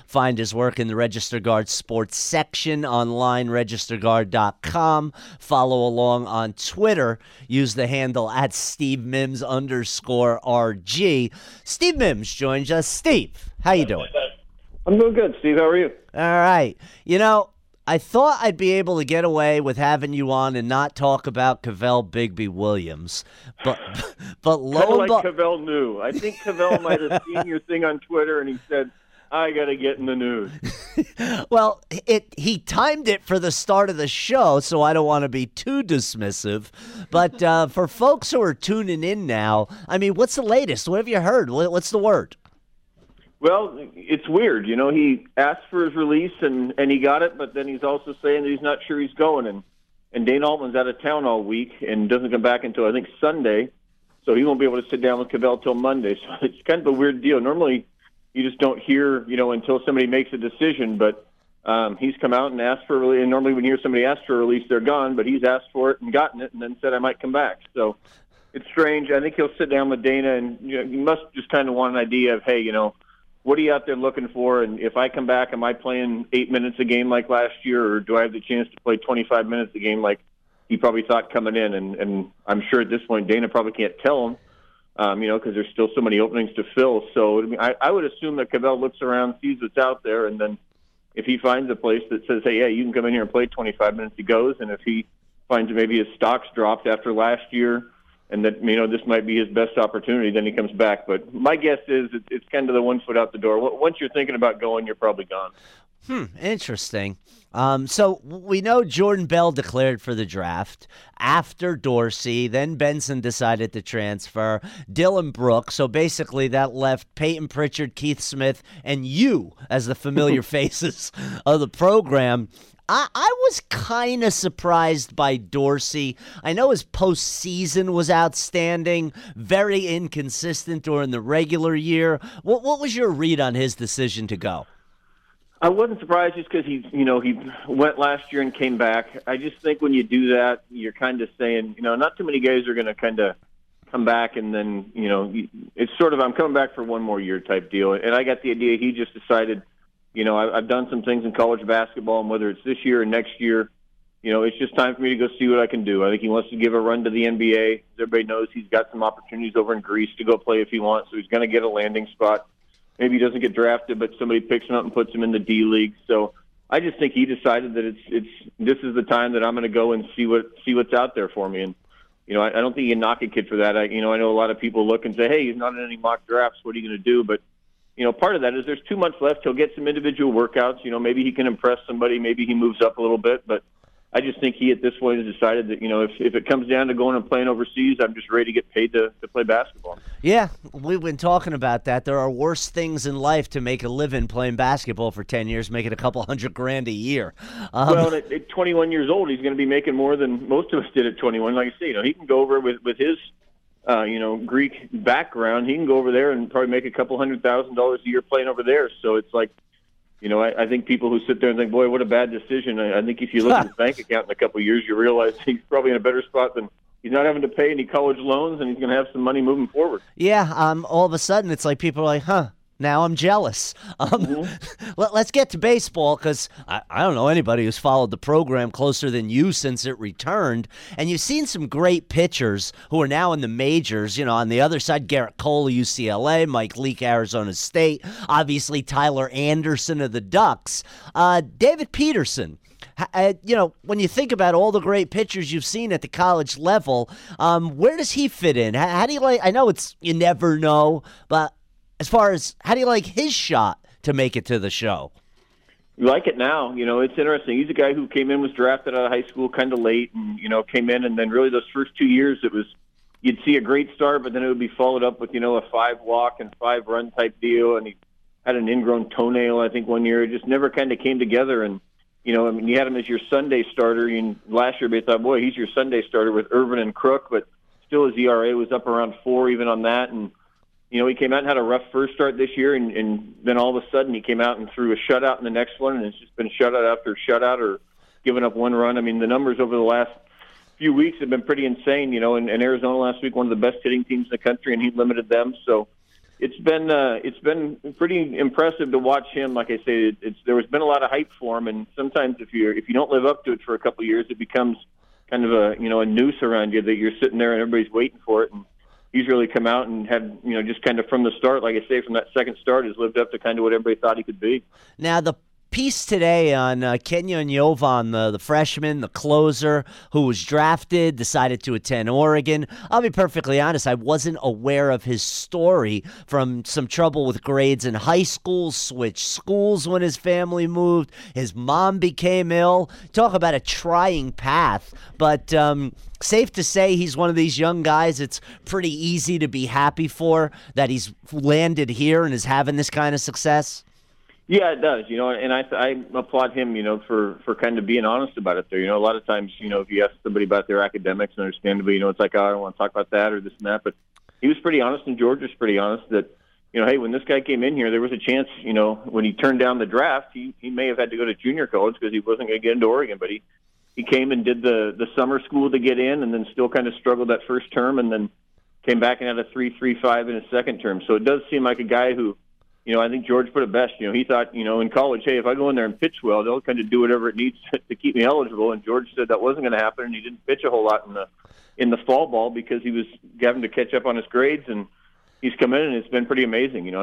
find his work in the Register Guard sports section online, registerguard.com. Follow along on Twitter. Use the handle at @SteveMims_RG. Steve Mims joins us. Steve, how you doing? I'm doing good, Steve. How are you? All right. I thought I'd be able to get away with having you on and not talk about Cavell Bigby Williams, but lo Kind of and like behold, Cavell knew. I think Cavell might have seen your thing on Twitter, and he said, "I got to get in the news." well, he timed it for the start of the show, so I don't want to be too dismissive. But for folks who are tuning in now, I mean, what's the latest? What have you heard? What's the word? Well, it's weird. He asked for his release, and he got it, but then he's also saying that he's not sure he's going. And Dane Altman's out of town all week and doesn't come back until, I think, Sunday. So he won't be able to sit down with Cavell till Monday. So it's kind of a weird deal. Normally, you just don't hear, until somebody makes a decision. But he's come out and asked for a release. And normally when you hear somebody ask for a release, they're gone. But he's asked for it and gotten it and then said, I might come back. So it's strange. I think he'll sit down with Dana, and you must just kind of want an idea of, hey, what are you out there looking for? And if I come back, am I playing 8 minutes a game like last year, or do I have the chance to play 25 minutes a game like he probably thought coming in? And I'm sure at this point Dana probably can't tell him, because there's still so many openings to fill. So I would assume that Cavell looks around, sees what's out there, and then if he finds a place that says, hey, yeah, you can come in here and play 25 minutes, he goes. And if he finds maybe his stock's dropped after last year, and that, this might be his best opportunity, then he comes back. But my guess is it's kind of the 1 foot out the door. Once you're thinking about going, you're probably gone. Interesting. So we know Jordan Bell declared for the draft after Dorsey. Then Benson decided to transfer. Dylan Brooks. So basically that left Peyton Pritchard, Keith Smith, and you as the familiar faces of the program. I was kind of surprised by Dorsey. I know his postseason was outstanding, very inconsistent during the regular year. What was your read on his decision to go? I wasn't surprised just because he went last year and came back. I just think when you do that, you're kind of saying, not too many guys are going to kind of come back and then, it's sort of I'm coming back for one more year type deal. And I got the idea he just decided, I've done some things in college basketball, and whether it's this year or next year, it's just time for me to go see what I can do. I think he wants to give a run to the NBA. As everybody knows, he's got some opportunities over in Greece to go play if he wants, so he's going to get a landing spot. Maybe he doesn't get drafted, but somebody picks him up and puts him in the D League. So I just think he decided that this is the time that I'm going to go and see what's out there for me. And I don't think you can knock a kid for that. I know a lot of people look and say, hey, he's not in any mock drafts. What are you going to do? But part of that is there's 2 months left. He'll get some individual workouts. Maybe he can impress somebody. Maybe he moves up a little bit. But I just think he at this point has decided that, if it comes down to going and playing overseas, I'm just ready to get paid to play basketball. Yeah, we've been talking about that. There are worse things in life to make a living playing basketball for 10 years, making a couple $100,000 a year. Well, at 21 years old, he's going to be making more than most of us did at 21. Like I say, he can go over with his Greek background. He can go over there and probably make a couple $100,000 a year playing over there. So it's like, I think people who sit there and think, boy, what a bad decision. I think if you look at his bank account in a couple of years, you realize he's probably in a better spot than he's not having to pay any college loans, and he's going to have some money moving forward. Yeah, all of a sudden it's like people are like, now I'm jealous. Let's get to baseball because I don't know anybody who's followed the program closer than you since it returned. And you've seen some great pitchers who are now in the majors. On the other side, Garrett Cole of UCLA, Mike Leake, Arizona State, obviously Tyler Anderson of the Ducks, David Peterson. When you think about all the great pitchers you've seen at the college level, where does he fit in? How do you like? I know you never know, but as far as how do you like his shot to make it to the show? You like it now. It's interesting. He's a guy who came in, was drafted out of high school kind of late, and, came in, and then really those first 2 years it was you'd see a great start, but then it would be followed up with, a 5 walk and 5 run type deal, and he had an ingrown toenail, I think, one year. It just never kind of came together, and, you had him as your Sunday starter, and last year they thought, boy, he's your Sunday starter with Irvin and Crook, but still his ERA was up around 4 even on that, and he came out and had a rough first start this year, and then all of a sudden he came out and threw a shutout in the next one, and it's just been shutout after shutout or giving up 1 run. I mean, the numbers over the last few weeks have been pretty insane, and Arizona last week, one of the best hitting teams in the country, and he limited them. So It's been pretty impressive to watch him. Like I say, there has been a lot of hype for him, and sometimes if you don't live up to it for a couple of years, it becomes kind of a noose around you that you're sitting there and everybody's waiting for it. And he's really come out and had just kind of from the start, like I say, from that second start, has lived up to kind of what everybody thought he could be. Now the piece today on Kenyon Yovan, the freshman, the closer who was drafted, decided to attend Oregon. I'll be perfectly honest, I wasn't aware of his story from some trouble with grades in high school, switched schools when his family moved, his mom became ill. Talk about a trying path, but safe to say he's one of these young guys it's pretty easy to be happy for, that he's landed here and is having this kind of success. Yeah, it does, and I applaud him, for kind of being honest about it there. A lot of times, if you ask somebody about their academics, and understandably, it's like, oh, I don't want to talk about that or this and that, but he was pretty honest, and George was pretty honest that, hey, when this guy came in here, there was a chance, when he turned down the draft, he may have had to go to junior college because he wasn't going to get into Oregon, but he came and did the summer school to get in and then still kind of struggled that first term and then came back and had a 3.35 in his second term. So it does seem like a guy who, I think George put it best. He thought, in college, hey, if I go in there and pitch well, they'll kind of do whatever it needs to keep me eligible. And George said that wasn't going to happen, and he didn't pitch a whole lot in the fall ball because he was having to catch up on his grades. And he's come in, and it's been pretty amazing. He's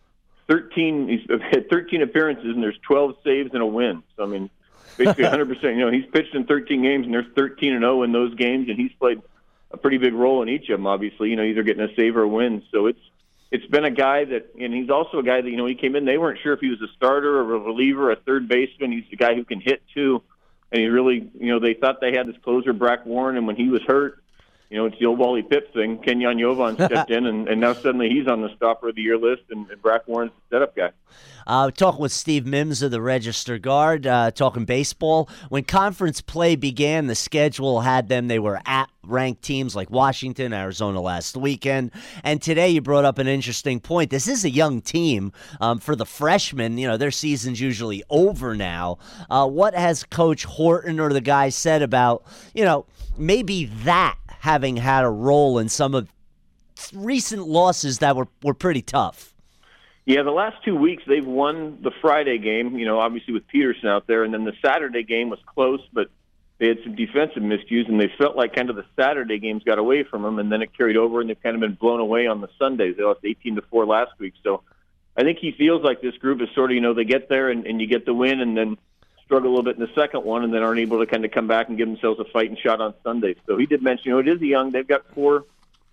had 13 appearances, and there's 12 saves and a win. So, basically 100%. He's pitched in 13 games, and there's 13-0 in those games, and he's played a pretty big role in each of them, obviously, either getting a save or a win. So it's been a guy that, and he's also a guy that, he came in, they weren't sure if he was a starter or a reliever, a third baseman. He's a guy who can hit too. And he really, they thought they had this closer, Brack Warren, and when he was hurt, it's the old Wally Pipp thing. Kenyon Yovan stepped in, and now suddenly he's on the stopper of the year list, and Brack Warren's the setup guy. Talking with Steve Mims of the Register Guard, talking baseball. When conference play began, the schedule had them. They were at ranked teams like Washington, Arizona last weekend. And today you brought up an interesting point. This is a young team for the freshmen. Their season's usually over now. What has Coach Horton or the guys said about, maybe that having had a role in some of recent losses that were pretty tough? Yeah, the last 2 weeks they've won the Friday game, obviously with Peterson out there, and then the Saturday game was close, but they had some defensive miscues, and they felt like kind of the Saturday games got away from them, and then it carried over, and they've kind of been blown away on the Sundays. They lost 18-4 last week. So I think he feels like this group is sort of, they get there and you get the win and then struggle a little bit in the second one and then aren't able to kind of come back and give themselves a fighting shot on Sunday. So he did mention, it is a young, they've got four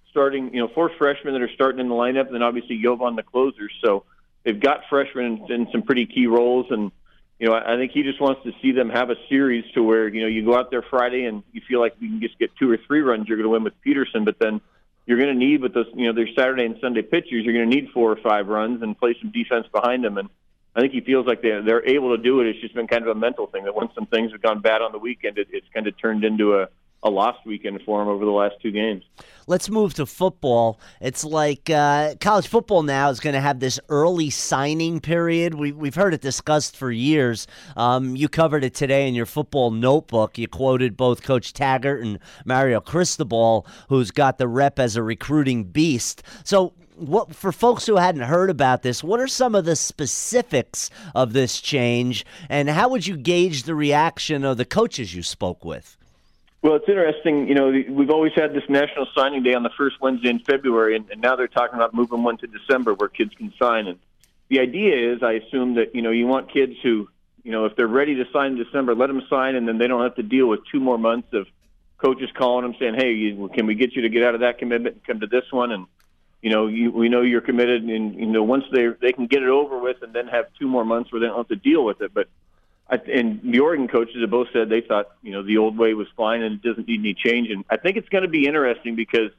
freshmen that are starting in the lineup, and then obviously Yovan, the closers. So they've got freshmen in some pretty key roles, and I think he just wants to see them have a series to where you go out there Friday and you feel like you can just get 2 or 3 runs, you're going to win with Peterson, but then you're going to need with those their Saturday and Sunday pitchers, you're going to need 4 or 5 runs and play some defense behind them. And I think he feels like they're able to do it. It's just been kind of a mental thing that once some things have gone bad on the weekend, it's kind of turned into a lost weekend for him over the last 2 games. Let's move to football. It's like college football now is going to have this early signing period. We've heard it discussed for years. You covered it today in your football notebook. You quoted both Coach Taggart and Mario Cristobal, who's got the rep as a recruiting beast. So what, for folks who hadn't heard about this, what are some of the specifics of this change, and how would you gauge the reaction of the coaches you spoke with? Well, it's interesting. We've always had this National Signing Day on the first Wednesday in February, and now they're talking about moving one to December where kids can sign. And the idea is, I assume that, you want kids who, if they're ready to sign in December, let them sign, and then they don't have to deal with 2 more months of coaches calling them saying, hey, can we get you to get out of that commitment and come to this one? And, we know you're committed, and, once they can get it over with and then have 2 more months where they don't have to deal with it. But and the Oregon coaches have both said they thought, the old way was fine and it doesn't need any change. And I think it's going to be interesting because,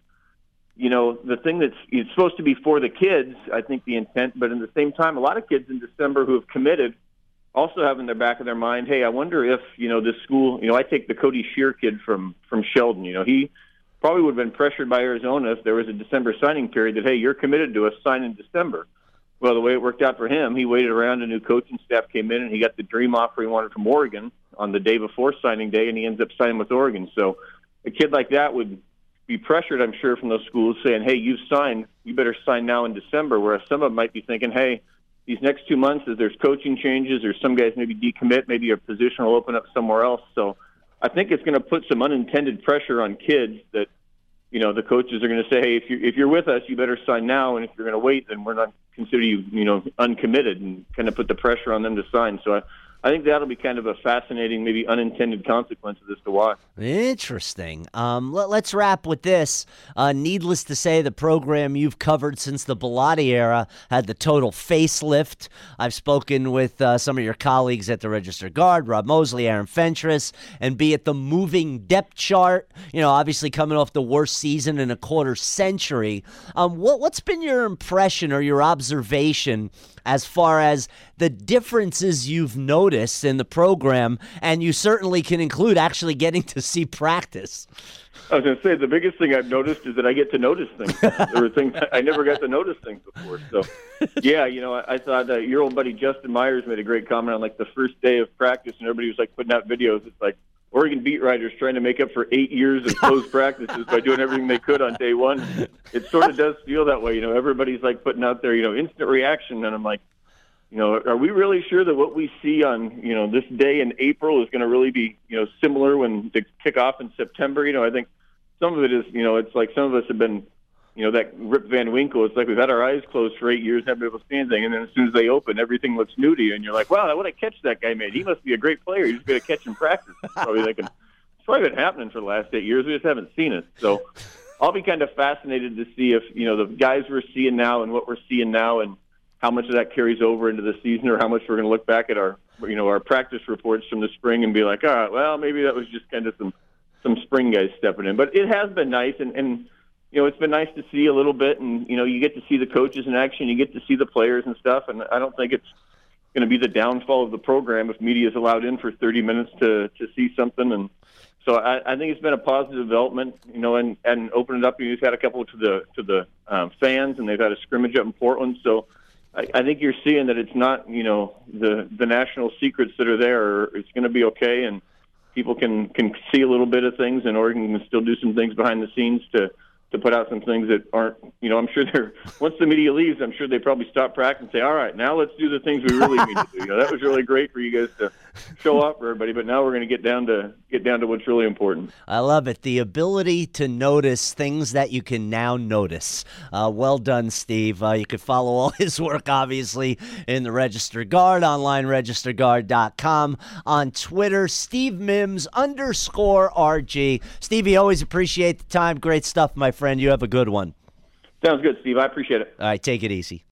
the thing it's supposed to be for the kids, I think the intent, but at the same time, a lot of kids in December who have committed also have in the back of their mind, hey, I wonder if, this school, I take the Cody Shear kid from Sheldon, he probably would have been pressured by Arizona if there was a December signing period that, hey, you're committed to us, sign in December. Well, the way it worked out for him, he waited around, a new coaching staff came in, and he got the dream offer he wanted from Oregon on the day before signing day, and he ends up signing with Oregon. So a kid like that would be pressured, I'm sure, from those schools saying, hey, you've signed, you better sign now in December, whereas some of them might be thinking, hey, these next 2 months, as there's coaching changes or some guys maybe decommit, maybe your position will open up somewhere else. So I think it's going to put some unintended pressure on kids that, the coaches are going to say, hey, if you're with us, you better sign now, and if you're going to wait, then we're not consider you, uncommitted, and kind of put the pressure on them to sign. So I think that'll be kind of a fascinating, maybe unintended consequence of this to watch. Interesting. Let's wrap with this. Needless to say, the program you've covered since the Bellotti era had the total facelift. I've spoken with some of your colleagues at the Register Guard, Rob Mosley, Aaron Fentress, and be it the moving depth chart, obviously coming off the worst season in a quarter century. What's been your impression or your observation as far as the differences you've noticed in the program, and you certainly can include actually getting to see practice? I was going to say, the biggest thing I've noticed is that I get to notice things. There were things I never got to notice things before. So, yeah, I thought your old buddy Justin Myers made a great comment on, the first day of practice, and everybody was, putting out videos. It's like Oregon beat writers trying to make up for 8 years of closed practices by doing everything they could on day one. It sort of does feel that way. Everybody's, putting out their, instant reaction, and I'm like, are we really sure that what we see on, this day in April is going to really be, similar when they kick off in September? I think some of it is, it's like some of us have been, that Rip Van Winkle. It's like we've had our eyes closed for 8 years, haven't been able to see anything, and then as soon as they open, everything looks new to you, and you're like, wow, what a catch that guy made. He must be a great player. He's going to catch in practice. Probably thinking, it's probably been happening for the last 8 years. We just haven't seen it. So I'll be kind of fascinated to see if, the guys we're seeing now and what we're seeing now and how much of that carries over into the season, or how much we're going to look back at our practice reports from the spring and be like, all right, well, maybe that was just kind of some spring guys stepping in. But it has been nice, and it's been nice to see a little bit, and, you get to see the coaches in action, you get to see the players and stuff, and I don't think it's going to be the downfall of the program if media is allowed in for 30 minutes to see something. And so I think it's been a positive development, and open it up. You've had a couple to the fans, and they've had a scrimmage up in Portland, so I think you're seeing that it's not, the national secrets that are there. It's going to be okay, and people can see a little bit of things, and Oregon can still do some things behind the scenes to put out some things that aren't, I'm sure once the media leaves, I'm sure they probably stop practice and say, all right, now let's do the things we really need to do. That was really great for you guys to show off for everybody, but now we're going to get down to what's really important. I love it. The ability to notice things that you can now notice. Well done, Steve. You can follow all his work, obviously, in the Register Guard, online, registerguard.com, on Twitter, Steve Mims _RG. Stevie, always appreciate the time. Great stuff, my friend. You have a good one. Sounds good, Steve. I appreciate it. All right, take it easy.